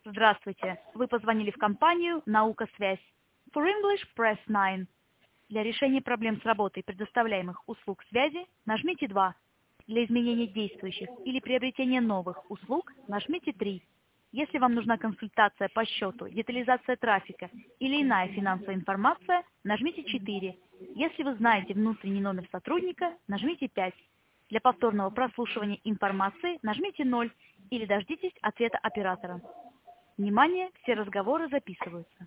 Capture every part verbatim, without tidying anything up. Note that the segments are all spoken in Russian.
Здравствуйте. Вы позвонили в компанию «Наука Связь». For English, press nine. Для решения проблем с работой предоставляемых услуг связи нажмите два. Для изменения действующих или приобретения новых услуг нажмите три. Если вам нужна консультация по счету, детализация трафика или иная финансовая информация, нажмите четыре. Если вы знаете внутренний номер сотрудника, нажмите пять. Для повторного прослушивания информации нажмите ноль или дождитесь ответа оператора. Внимание, все разговоры записываются.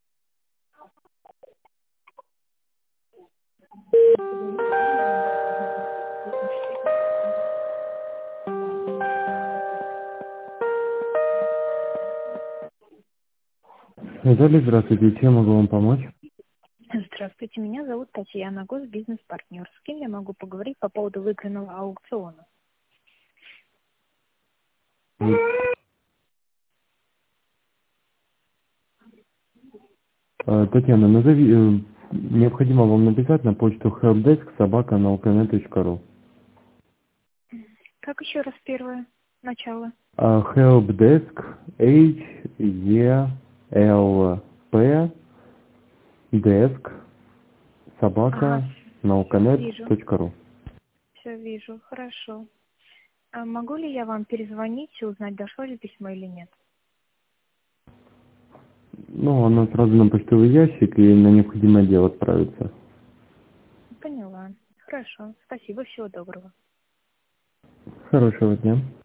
Виталий, здравствуйте. Чем могу вам помочь? Здравствуйте, меня зовут Татьяна, госбизнес-партнер. С кем я могу поговорить по поводу выигранного аукциона? Э, Татьяна, назови, э, необходимо вам написать на почту helpdesk собака науканет точка ру. Как еще раз первое начало? А, helpdesk, H E L P desk собака Ага, науканет вижу, точка ру. все вижу, хорошо. А могу ли я вам перезвонить и узнать, дошло ли письмо или нет? Ну, оно сразу на почтовый ящик и на необходимое дело отправится. Поняла. Хорошо, спасибо, всего доброго. Хорошего дня.